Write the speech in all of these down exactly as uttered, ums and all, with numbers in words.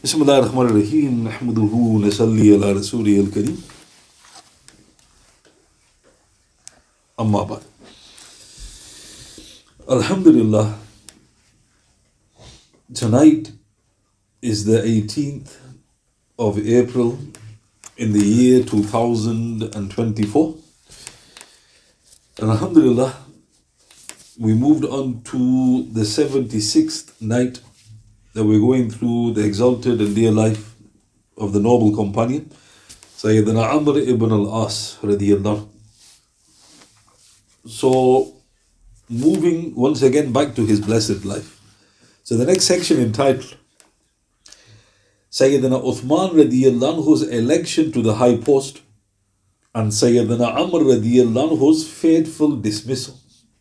بسم الله الرحمن الرحيم نحمده ونصلي على رسوله الكريم أما بعد. Alhamdulillah, tonight is the eighteenth of April in the year two thousand twenty-four. And Alhamdulillah, we moved on to the seventy-sixth night that we're going through the exalted and dear life of the noble companion, Sayyidina Amr ibn al-As radiyallahu. So, moving once again back to his blessed life. So the next section entitled Sayyidina Uthman radiyallahu anhu's election to the high post and Sayyidina Amr radiyallahu anhu's fateful dismissal.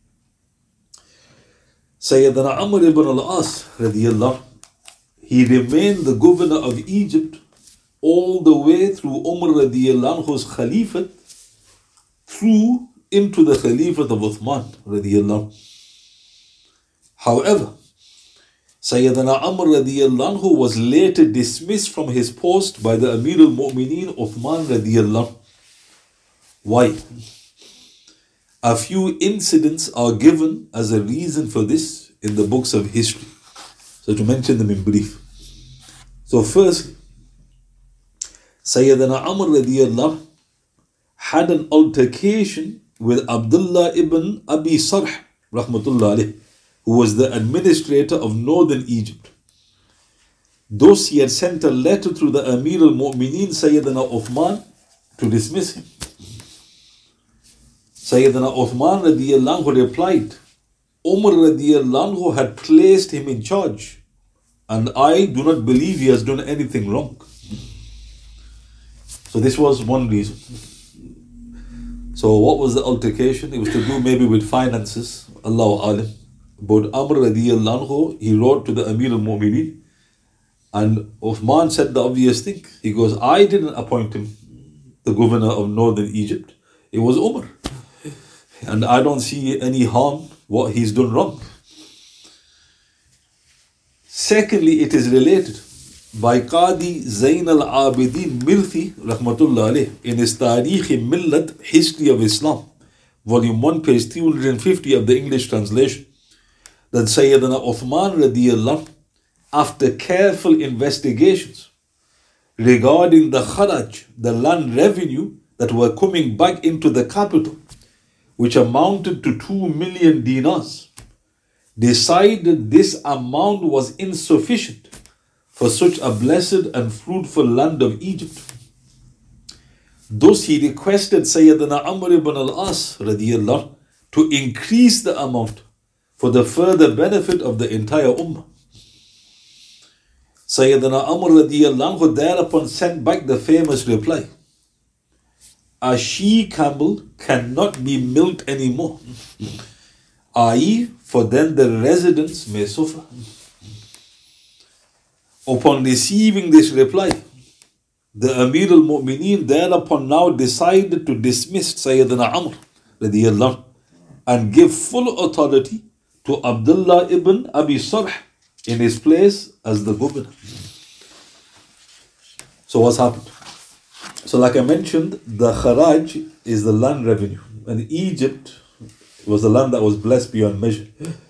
Sayyidina Amr ibn al-As radiyallahu, he remained the governor of Egypt all the way through Umar radiyallahu anhu's Khalifat through into the Khalifat of Uthman radiyallahu. However, Sayyidina Amr radiyallahu anhu was later dismissed from his post by the Amir al-Mu'mineen Uthman radiyallahu. Why? A few incidents are given as a reason for this in the books of history. So to mention them in brief. So first, Sayyidina Amr radiyallahu had an altercation with Abdullah ibn Abi Sarh rahmatullah alayh, who was the administrator of northern Egypt. Thus he had sent a letter through the Amir al-Mu'mineen Sayyidina Uthman to dismiss him. Sayyidina Uthman radiyallahu anhu replied, Umar radiyallahu anhu had placed him in charge, and I do not believe he has done anything wrong. So this was one reason. So what was the altercation? It was to do maybe with finances, Allahu alim. But Amr radiyallahu anhu, he wrote to the Amir al-Mu'mineen, and Uthman said the obvious thing. He goes, I didn't appoint him the governor of northern Egypt. It was Umar. And I don't see any harm what he's done wrong. Secondly, it is related by Qadi Zain al-Abidin Mirthi rahmatullah alayh in his Tarikh Millat History of Islam, volume one, page three hundred fifty of the English translation, that Sayyidina Uthman radiyallahu, after careful investigations regarding the kharaj, the land revenue that were coming back into the capital, which amounted to two million dinars, decided this amount was insufficient for such a blessed and fruitful land of Egypt. Thus he requested Sayyidina Amr ibn al-As radiyallahu to increase the amount for the further benefit of the entire ummah. Sayyidina Amr radiyallahu thereupon sent back the famous reply, a she-camel cannot be milked anymore, that is, for then the residents may suffer. Upon receiving this reply, the Amir al-Mu'mineen thereupon now decided to dismiss Sayyidina Amr radiyallahu and give full authority to Abdullah ibn Abi Sarh in his place as the governor. So what's happened? So like I mentioned, the Kharaj is the land revenue, and Egypt was the land that was blessed beyond measure.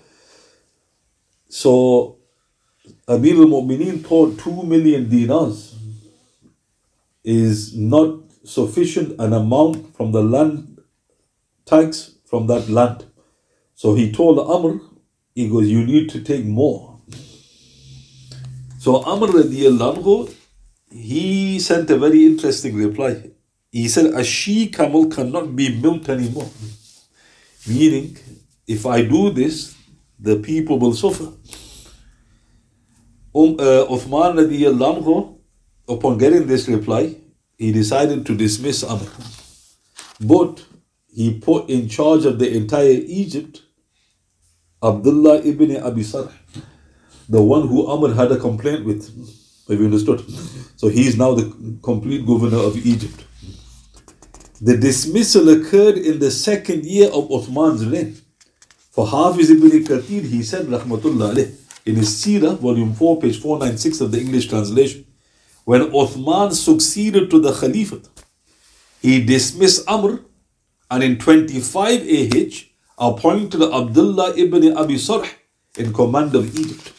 So Amir al-Mu'mineen thought two million dinars is not sufficient an amount from the land tax from that land. So he told Amr, he goes, you need to take more. So Amr radiyallahu anhu, he sent a very interesting reply. He said, a she-camel cannot be milked anymore. Meaning, if I do this, the people will suffer. Um, uh, Uthman radiyallahu anhu, upon getting this reply, he decided to dismiss Amr. But he put in charge of the entire Egypt Abdullah ibn Abi Sarh, the one who Amr had a complaint with. Have you understood? So he is now the complete governor of Egypt. The dismissal occurred in the second year of Uthman's reign. For Hafiz ibn Kathir, he said, rahmatullah alayh, in his Seerah, volume four, page four ninety-six of the English translation, when Uthman succeeded to the Caliphate, he dismissed Amr and in twenty-five A H appointed Abdullah ibn Abi Sarh in command of Egypt.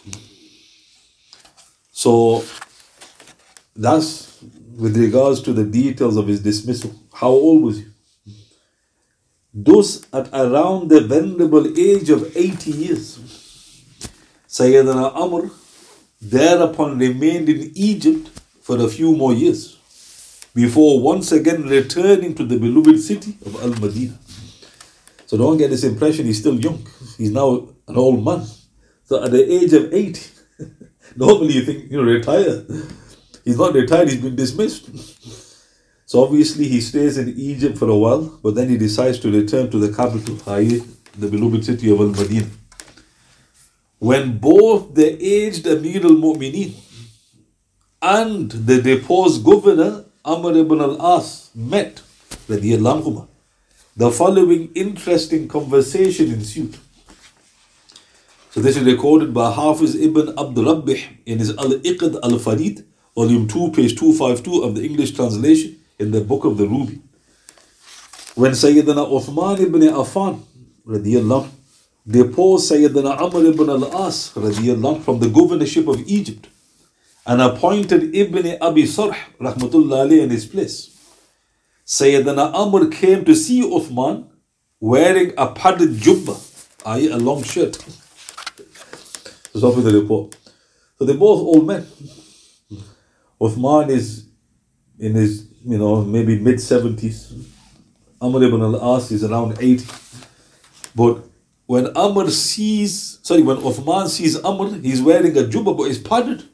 So that's with regards to the details of his dismissal. How old was he? Thus, at around the venerable age of eighty years, Sayyidina Amr thereupon remained in Egypt for a few more years, before once again returning to the beloved city of Al-Madinah. So don't get this impression he's still young. He's now an old man. So at the age of eighty, normally you think, you know, retire. He's not retired, he's been dismissed. So obviously he stays in Egypt for a while, but then he decides to return to the capital, that is the beloved city of Al-Madinah. When both the aged Amir al-Mu'mineen and the deposed governor Amr ibn al-As met, the following interesting conversation ensued. So this is recorded by Hafiz ibn Abd Rabbih in his Al-Iqd al-Farid, volume two, page two fifty-two of the English translation in the Book of the Ruby. When Sayyidina Uthman ibn Affan radiyallahu deposed Sayyidina Amr ibn al-As radiyallahu from the governorship of Egypt and appointed Ibn Abi Sarh rahmatullah alayhi in his place, Sayyidina Amr came to see Uthman wearing a padded jubba, that is a long shirt. So stop with the report. So they're both old men. Uthman is in his, you know, maybe mid seventies. Amr ibn al-As is around eighty. But when Amr sees, sorry, when Uthman sees Amr, he's wearing a jubba, but it's padded.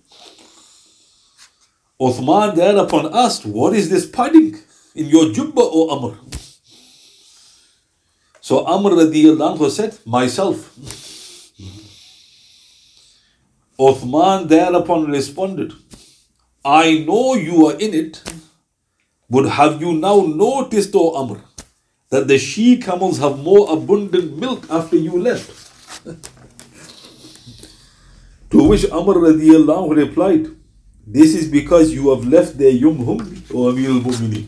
Uthman thereupon asked, what is this padding in your jubba, O Amr? So Amr radiyallahu anhu said, myself. Uthman thereupon responded, I know you are in it, but have you now noticed, O Amr, that the she camels have more abundant milk after you left? To which Amr radiyallahu anhu replied, this is because you have left their young hungry, O Amir al-Mu'mineen.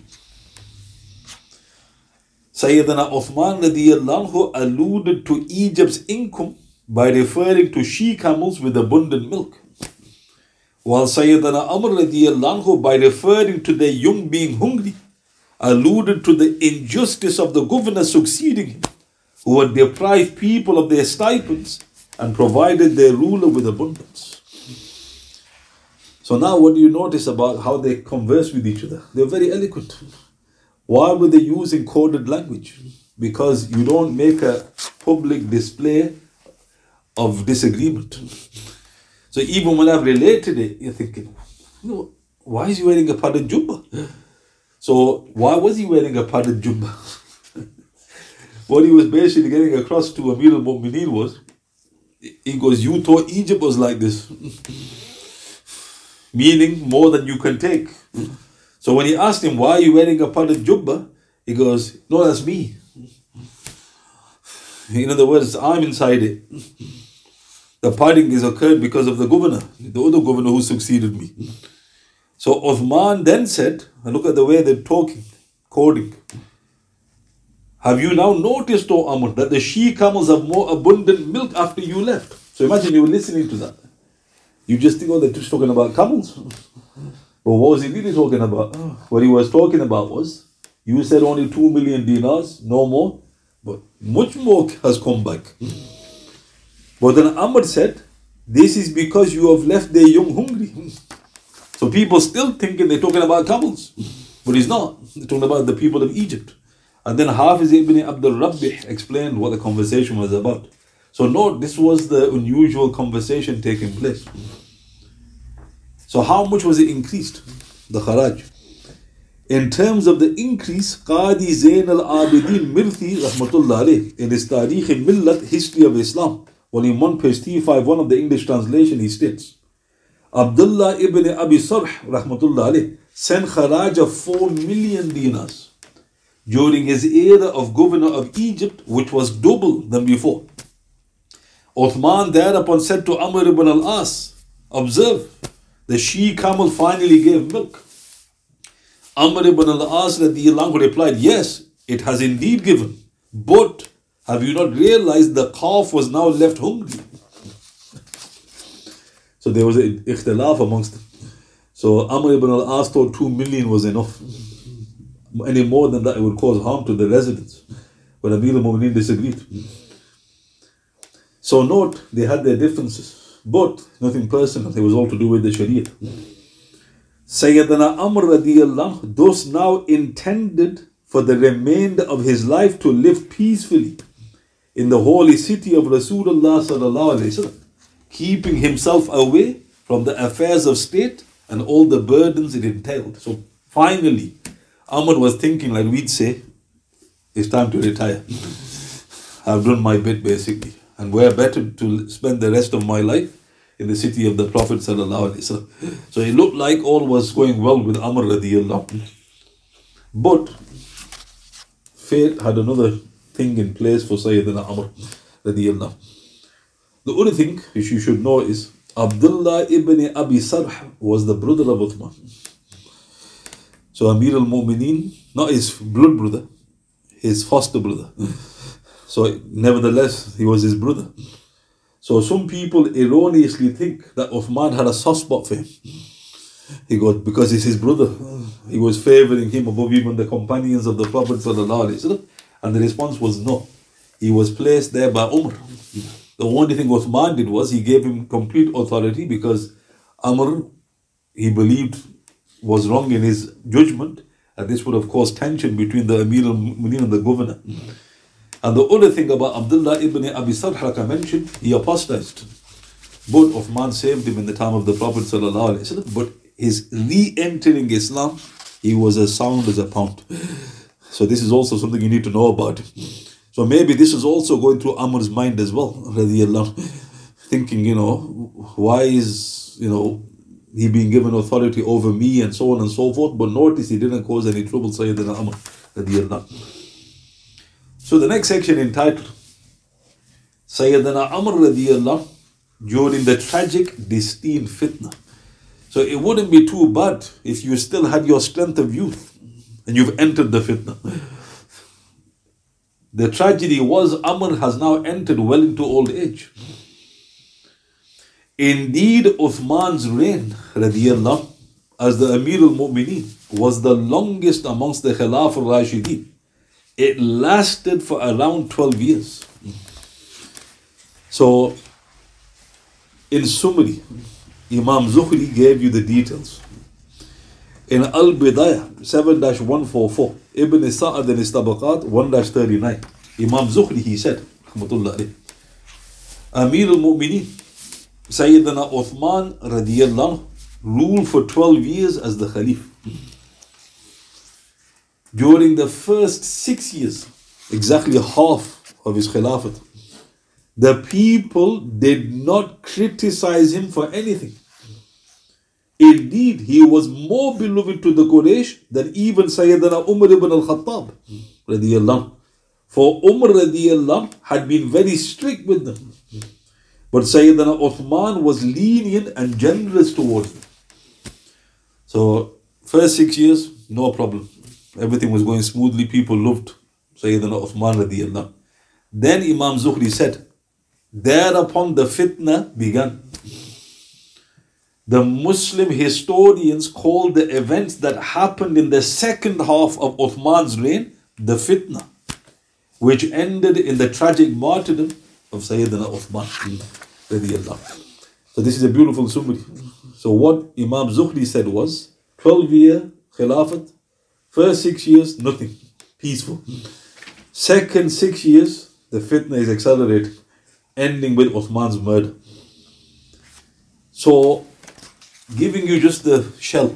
Sayyidina Uthman radiyallahu anhu alluded to Egypt's income by referring to she camels with abundant milk, while Sayyidina Amr radiyallahu anhu, by referring to their young being hungry, alluded to the injustice of the governor succeeding him, who had deprived people of their stipends and provided their ruler with abundance. So now what do you notice about how they converse with each other? They're very eloquent. Why were they using coded language? Because you don't make a public display of disagreement. So even when I've related it, you're thinking, you know, why is he wearing a padded jubba? So why was he wearing a padded jubba? What he was basically getting across to Amir al-Mu'mineen was, he goes, you thought Egypt was like this. Meaning more than you can take. So when he asked him, why are you wearing a padded jubba? He goes, no, that's me. In other words, I'm inside it. The padding is occurred because of the governor, the other governor who succeeded me. So Uthman then said, and look at the way they're talking, coding. Have you now noticed, O Amr, that the she camels have more abundant milk after you left? So imagine you were listening to that. You just think, oh, they're just talking about camels. But what was he really talking about? What he was talking about was, you said only two million dinars, no more, but much more has come back. But then Amr said, this is because you have left their young hungry. So people still thinking they're talking about camels. But he's not. They're talking about the people of Egypt. And then Hafiz ibn Abd Rabbih explained what the conversation was about. So note, this was the unusual conversation taking place. So how much was it increased? The kharaj. In terms of the increase, Qadi Zain al-Abidin Mirthi rahmatullah alayh, in his Tarikh al-Millat, History of Islam, volume one, page three fifty-one of the English translation, he states, Abdullah ibn Abi Sarh rahmatullah alayh sent kharaj of four million dinars during his era of governor of Egypt, which was double than before. Uthman thereupon said to Amr ibn al-As, observe, the she-camel finally gave milk. Amr ibn al-As radiallahu anhu replied, yes, it has indeed given. But have you not realized the calf was now left hungry? So there was an ikhtilaf amongst them. So Amr ibn al-As thought two million was enough. Any more than that, it would cause harm to the residents. But Amir al-Mu'mineen disagreed. So note, they had their differences, but nothing personal. It was all to do with the Sharia. Sayyidina Amr radiallahu anhu thus now intended for the remainder of his life to live peacefully in the holy city of Rasulullah sallallahu alaihi wasallam, keeping himself away from the affairs of state and all the burdens it entailed. So finally, Amr was thinking, like we'd say, it's time to retire. I've done my bit basically. And where better to spend the rest of my life in the city of the Prophet sallallahu alaihi wasallam. So it looked like all was going well with Amr radiallahu anhu. But fate had another thing in place for Sayyidina Amr radiallahu. The only thing which you should know is Abdullah ibn Abi Sarh was the brother of Uthman. So Amir al-Mu'mineen, not his blood brother, his foster brother. So nevertheless, he was his brother. So some people erroneously think that Uthman had a soft spot for him. He goes, because he's his brother. He was favoring him above even the companions of the Prophet sallallahu alaihi wasallam. And the response was no. He was placed there by Umar. The only thing Uthman did was he gave him complete authority because Amr, he believed, was wrong in his judgment. And this would have caused tension between the Amir al-Mu'mineen and the governor. And the other thing about Abdullah ibn Abi Sarh, like I mentioned, he apostatized. But Uthman saved him in the time of the Prophet sallallahu alaihi wasallam. But his re-entering Islam, he was as sound as a pound. So this is also something you need to know about. So maybe this is also going through Amr's mind as well, radiallahu, thinking, you know, why is, you know, he being given authority over me and so on and so forth. But notice he didn't cause any trouble, Sayyidina Amr, radiallahu. So the next section entitled Sayyidina Amr radiallahu during the tragic destined fitna. So it wouldn't be too bad if you still had your strength of youth and you've entered the fitna. The tragedy was Amr has now entered well into old age. Indeed, Uthman's reign radiallahu as the Amir al-Mu'mineen was the longest amongst the Khilaf al-Rashideen. It lasted for around twelve years. So, in summary, Imam Zuhri gave you the details. In Al-Bidayah seven dash one forty-four, Ibn Sa'ad in his Tabaqat one dash thirty-nine, Imam Zuhri, he said, Rahmatullah alayhi, Amir al-Mu'mineen, Sayyidina Uthman radiallahu ruled for twelve years as the Khalif. During the first six years, exactly half of his Khilafat, the people did not criticize him for anything. Indeed, he was more beloved to the Quraysh than even Sayyidina Umar ibn al-Khattab radiallahu. For Umar radiallahu had been very strict with them. But Sayyidina Uthman was lenient and generous towards them. So, first six years, no problem. Everything was going smoothly. People loved Sayyidina Uthman radiallahu. Then Imam Zuhri said, thereupon the fitna began. The Muslim historians call the events that happened in the second half of Uthman's reign the fitna, which ended in the tragic martyrdom of Sayyidina Uthman radiallahu. So this is a beautiful summary. So what Imam Zuhri said was, twelve year Khilafat, first six years, nothing, peaceful. Second six years, the fitna is accelerating, ending with Uthman's murder. So, giving you just the shell.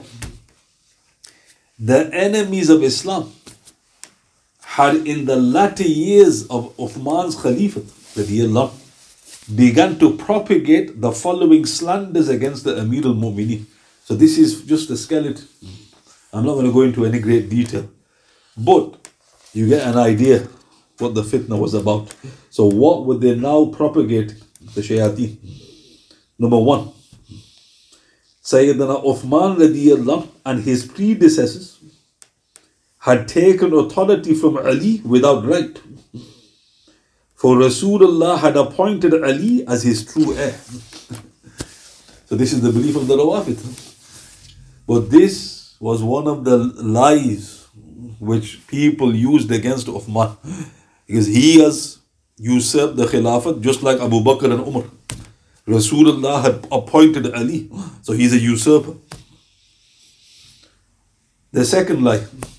The enemies of Islam had in the latter years of Uthman's Khalifat, radiallahu, began to propagate the following slanders against the Amir al-Mu'mineen. So this is just a skeleton. I'm not going to go into any great detail. But you get an idea what the fitna was about. So what were they now propagating? the shayateen. Number one, Sayyidina Uthman radiallahu and his predecessors had taken authority from Ali without right. For Rasulullah had appointed Ali as his true heir. So this is the belief of the Rawafid. But this was one of the lies which people used against Uthman. Because he has usurped the Khilafat just like Abu Bakr and Umar. Rasulullah had appointed Ali. So he's a usurper. The second lie.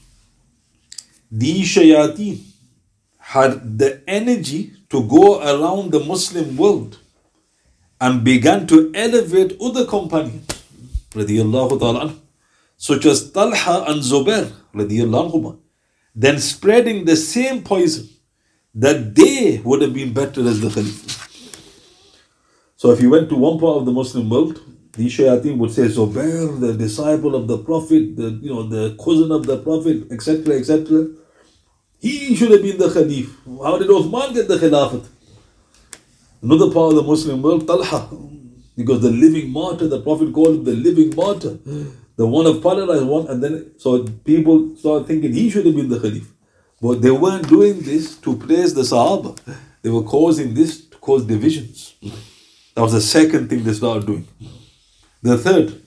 These shayateen had the energy to go around the Muslim world and began to elevate other companions, radiyallahu ta'ala, such as Talha and Zubair, radiyallahu anhuma, then spreading the same poison that they would have been better as the Khalifa. So if you went to one part of the Muslim world, these shayateen would say, Zubair, the disciple of the Prophet, the you know the cousin of the Prophet, et cetera, et cetera. He should have been the Khalif. How did Uthman get the Khilafat? Another part of the Muslim world, Talha, because the living martyr, the Prophet called him the living martyr, the one of paradise, one, and then so people started thinking he should have been the Khalif. But they weren't doing this to praise the Sahaba. They were causing this to cause divisions. That was the second thing they started doing. The third,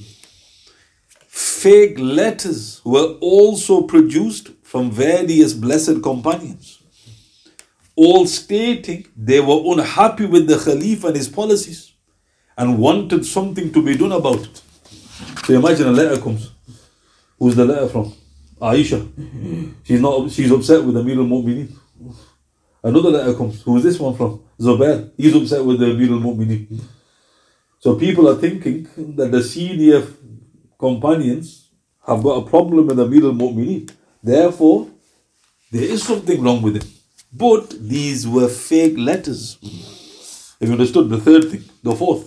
fake letters were also produced from various blessed companions, all stating they were unhappy with the Khalif and his policies and wanted something to be done about it. So imagine a letter comes. Who's the letter from? Aisha. She's not. She's upset with Amir al-Mu'mineen. Another letter comes. Who's this one from? Zubair. He's upset with the Amir al-Mu'mineen. So people are thinking that the senior companions have got a problem with Amir al-Mu'mineen. Therefore, there is something wrong with him. But these were fake letters. Have you understood? The third thing. The fourth.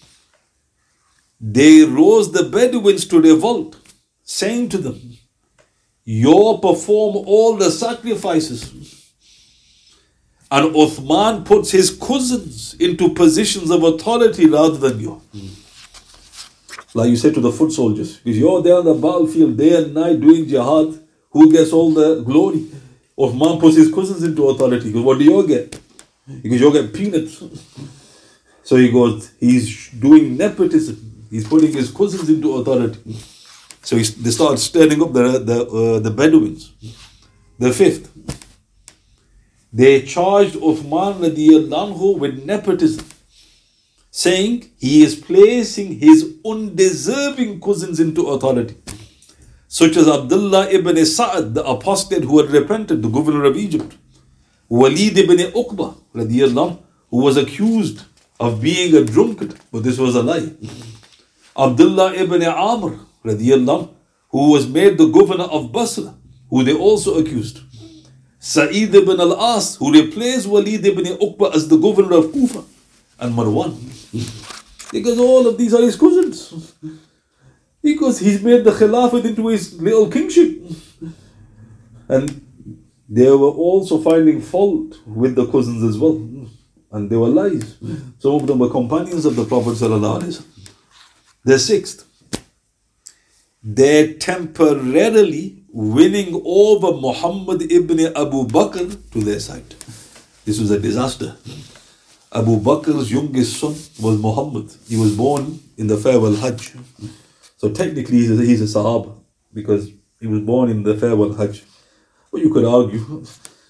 They rose the Bedouins to revolt, saying to them, you perform all the sacrifices. And Uthman puts his cousins into positions of authority rather than you. Like you said to the foot soldiers, because you're there on the battlefield day and night doing jihad, who gets all the glory? Uthman puts his cousins into authority. Because what do you get? Because you get peanuts. So he goes, he's doing nepotism. He's putting his cousins into authority. So he, they start stirring up the, the, uh, the Bedouins. The fifth, they charged Uthman radiallahu anhu with nepotism, saying he is placing his undeserving cousins into authority, such as Abdullah ibn Sa'ad, the apostate who had repented, the governor of Egypt, Walid ibn Uqba radiallahu anhu, who was accused of being a drunkard, but this was a lie, Abdullah ibn Amr radiallahu anhu, who was made the governor of Basra, who they also accused, Sa'id ibn al-As, who replaced Walid ibn Uqba as the governor of Kufa, and Marwan. Because all of these are his cousins. Because he's made the Khilafat into his little kingship. And they were also finding fault with the cousins as well. And they were lies. Some of them were companions of the Prophet sallallahu alaihi wasallam. The sixth, they're temporarily winning over Muhammad ibn Abu Bakr to their side. This was a disaster. Abu Bakr's youngest son was Muhammad. He was born in the farewell Hajj. So technically he's a, he's a Sahaba because he was born in the farewell Hajj. But you could argue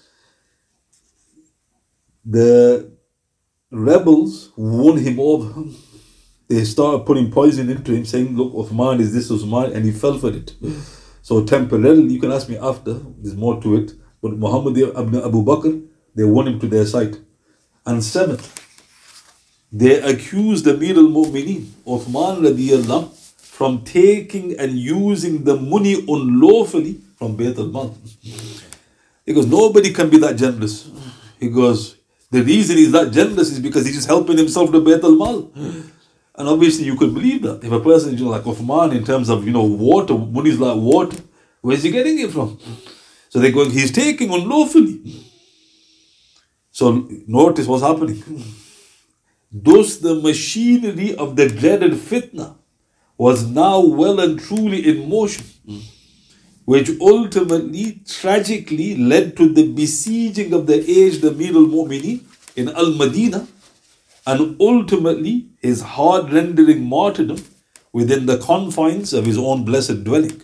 the rebels won him over. They started putting poison into him, saying, look, Uthman is this, Uthman, and he fell for it. So temporarily, you can ask me after, there's more to it, but Muhammad ibn Abu Bakr, they won him to their side. And seventh, they accused Amir al-Mu'mineen, Uthman radiyallahu anhu, from taking and using the money unlawfully from Bayt al-Mal. He goes, nobody can be that generous. He goes, the reason he's that generous is because he's just helping himself to Bayt al-Mal. And obviously you could believe that. If a person is you know, like Uthman in terms of, you know, water, money is like water, where's he getting it from? So they're going, he's taking unlawfully. So notice what's happening. Thus the machinery of the dreaded fitna was now well and truly in motion, which ultimately, tragically led to the besieging of the aged Amir al-Mu'mineen in Al-Madinah, and ultimately his hard-rendering martyrdom within the confines of his own blessed dwelling.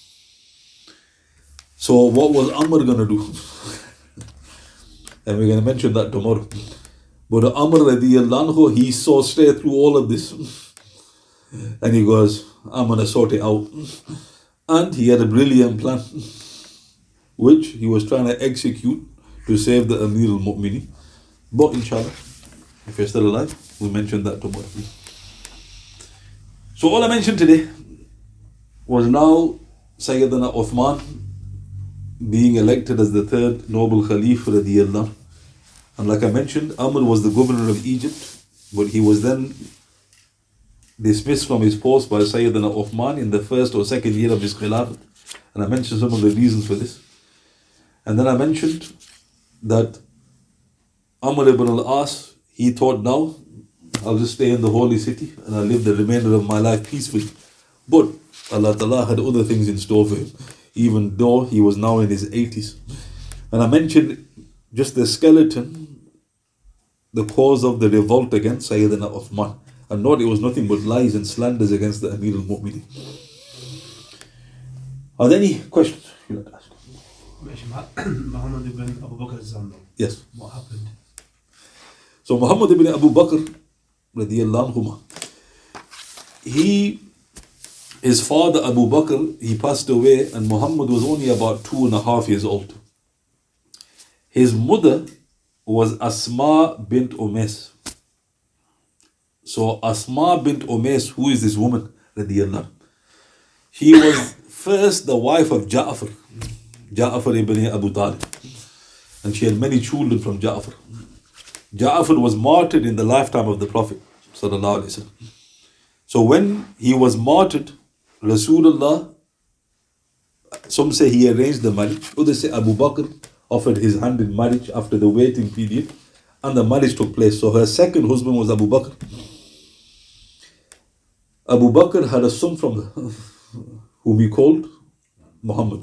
So what was Amr going to do? And we're going to mention that tomorrow. But Amr radiallahu anhu, he saw straight through all of this. And he goes, I'm going to sort it out. And he had a brilliant plan, which he was trying to execute to save the Amir al-Mu'mineen. But inshallah, if you're still alive, we'll mention that tomorrow. So all I mentioned today was now Sayyidina Uthman being elected as the third noble Khalif radiyallahu. And like I mentioned, Amr was the governor of Egypt, but he was then dismissed from his post by Sayyidina Uthman in the first or second year of his Khilafat. And I mentioned some of the reasons for this. And then I mentioned that Amr ibn al-As, he thought, now I'll just stay in the holy city and I'll live the remainder of my life peacefully. But Allah Ta'ala had other things in store for him, even though he was now in his eighties. And I mentioned just the skeleton, the cause of the revolt against Sayyidina Uthman. And not it was nothing but lies and slanders against the Amir al-Mu'mineen. Are there any questions you'd like to ask? Muhammad ibn Abu Bakr al-Zamno. Yes. What happened? So Muhammad ibn Abu Bakr, radiyallahu anhuma, he, his father Abu Bakr, he passed away and Muhammad was only about two and a half years old. His mother was Asma bint Umays. So Asma bint Umays, who is this woman? Radiyallahu. She was first the wife of Ja'far, Ja'far ibn Abu Talib. And she had many children from Ja'far. Ja'far was martyred in the lifetime of the Prophet sallallahu alaihi wasallam. So when he was martyred, Rasulullah, some say he arranged the marriage, others say Abu Bakr offered his hand in marriage after the waiting period, and the marriage took place. So her second husband was Abu Bakr. Abu Bakr had a son from her, whom he called Muhammad.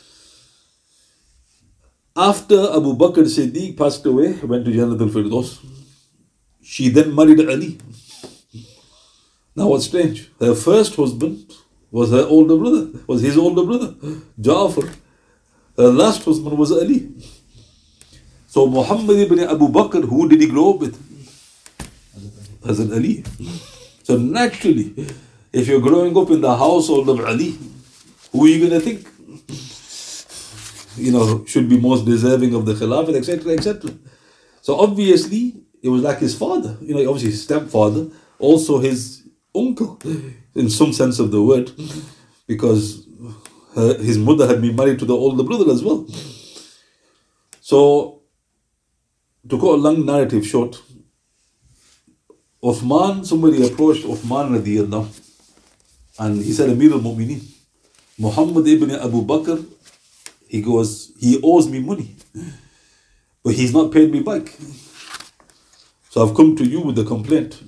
After Abu Bakr Siddiq passed away, went to Jannat al-Firdaus, she then married Ali. Now what's strange? Her first husband was her older brother, was his older brother, Ja'far. Her last husband was Ali. So Muhammad ibn Abu Bakr, who did he grow up with? Hazrat Ali. So naturally, if you're growing up in the household of Ali, who are you going to think, you know, should be most deserving of the Khilafat, et cetera, et cetera. So obviously, it was like his father, you know, obviously his stepfather, also his uncle, in some sense of the word, because her, his mother had been married to the older brother as well. So, to cut a long narrative short, Uthman, somebody approached Uthman radiyallahu, and he said, Amir al-Mu'mineen, Muhammad ibn Abu Bakr, he goes, he owes me money, but he's not paid me back. So I've come to you with the complaint.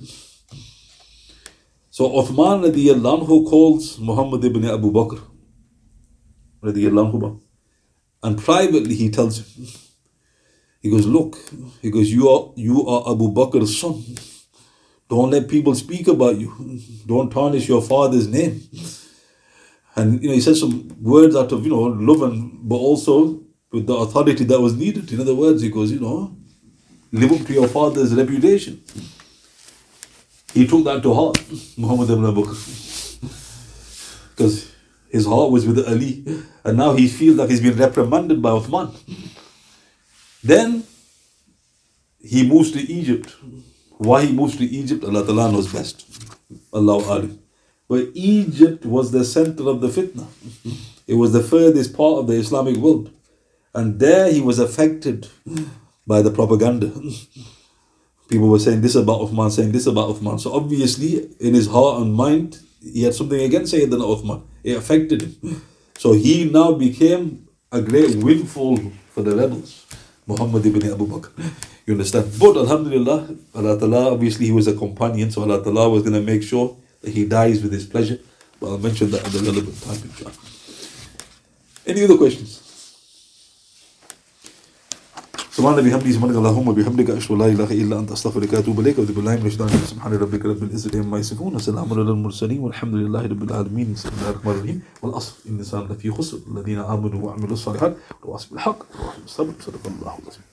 So Uthman radiyallahu anhu calls Muhammad ibn Abu Bakr radiyallahu anhu, and privately he tells him, he goes, look, he goes, you are, you are Abu Bakr's son. Don't let people speak about you. Don't tarnish your father's name. And you know, he says some words out of, you know, love, and but also with the authority that was needed. In other words, he goes, you know, live up to your father's reputation. He took that to heart, Muhammad ibn Abu Bakr, because his heart was with Ali, and now he feels like he's been reprimanded by Uthman. Then he moves to Egypt. Why he moves to Egypt, Allah Ta'ala knows best. Allahu Alim. But Egypt was the center of the fitna. It was the furthest part of the Islamic world. And there he was affected by the propaganda. People were saying this about Uthman, saying this about Uthman. So obviously, in his heart and mind, he had something against Sayyidina Uthman. It affected him. So he now became a great windfall for the rebels. Muhammad ibn Abu Bakr. You understand? But alhamdulillah, Allah Ta'ala, obviously he was a companion, so Allah Ta'ala was going to make sure that he dies with his pleasure. But I'll mention that at the relevant time, inshallah. Any other questions? سبحان الله بحمده سبحانك اللهم وبحمدك أشهد أن لا إله إلا أنت أستغفرك وأتوب إليك وأعوذ بالله من الشيطان الرجيم سبحان ربك رب العزة عما يصفون وسلام على المرسلين والحمد لله رب العالمين بسم الله الرحمن الرحيم والعصر إن الإنسان لفي خسر الذين آمنوا وعملوا الصالحات وتواصوا بالحق وتواصوا بالصبر صدق الله العظيم.